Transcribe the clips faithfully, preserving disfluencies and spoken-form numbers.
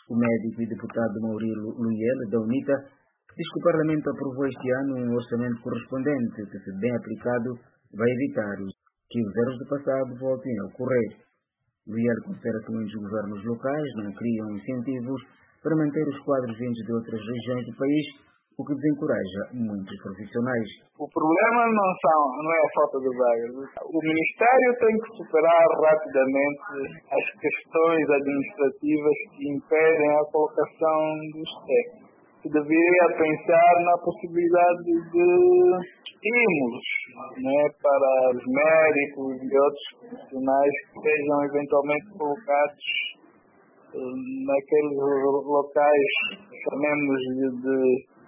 O médico e deputado Maurilo Luyel, da UNITA, diz que o Parlamento aprovou este ano um orçamento correspondente que, se bem aplicado, vai evitar que os erros do passado voltem a ocorrer. Luyel considera que muitos governos locais não criam incentivos para manter os quadros vindos de outras regiões do país, o que desencoraja muitos profissionais. O problema não, são, não é a falta de vagas. O Ministério tem que superar rapidamente as questões administrativas que impedem a colocação dos técnicos. Se deveria pensar na possibilidade de estímulos, né, para os médicos e outros profissionais que sejam eventualmente colocados naqueles locais, chamemos de, de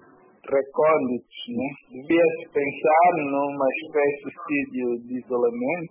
recônditos, né? Devia-se pensar numa espécie de isolamento,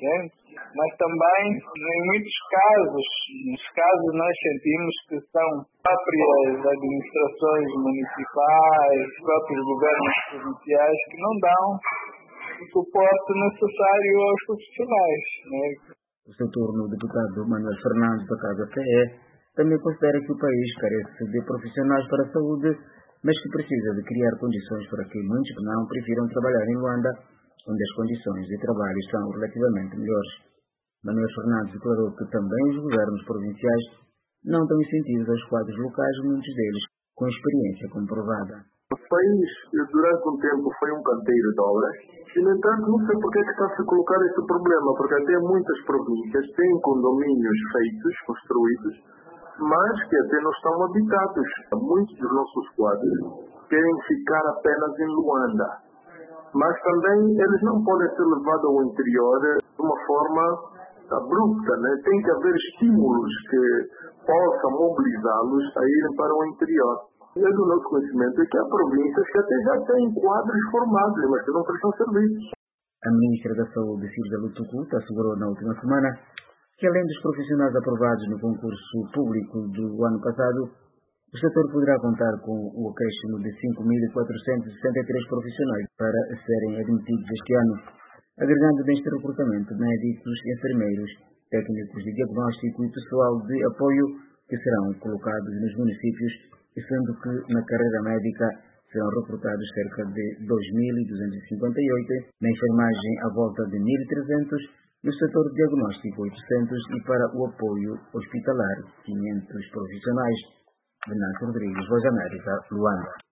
mas também, em muitos casos, nos casos nós sentimos que são próprias administrações municipais, próprios governos provinciais que não dão o suporte necessário aos profissionais, né? O seu turno, o deputado Manuel Fernandes, da Casa P E, também considera que o país carece de profissionais para a saúde, mas que precisa de criar condições para que muitos que não prefiram trabalhar em Luanda, onde as condições de trabalho são relativamente melhores. Manuel Fernandes declarou que também os governos provinciais não dão incentivos aos quadros locais, muitos deles com experiência comprovada. O país, durante um tempo, foi um canteiro de obras. E, no entanto, não sei porque é que está a se colocar esse problema, porque até muitas províncias têm condomínios feitos, construídos, mas que até não estão habitados. Muitos dos nossos quadros querem ficar apenas em Luanda. Mas também eles não podem ser levados ao interior de uma forma abrupta, né? Tem que haver estímulos que possam mobilizá-los a irem para o interior. E o nosso conhecimento é que há províncias que até já têm quadros formados, mas que não prestam serviços. A ministra da Saúde, Silvia Lutucuta, assegurou na última semana que, além dos profissionais aprovados no concurso público do ano passado, o setor poderá contar com o acréscimo de cinco mil quatrocentos e sessenta e três profissionais para serem admitidos este ano, agregando neste recrutamento médicos, enfermeiros, técnicos de diagnóstico e pessoal de apoio que serão colocados nos municípios, sendo que na carreira médica serão recrutados cerca de dois mil duzentos e cinquenta e oito, na enfermagem à volta de mil e trezentos, no setor de diagnóstico oitocentos e para o apoio hospitalar quinhentos profissionais. Venâncio Rodrigues, Voz da América, Luanda.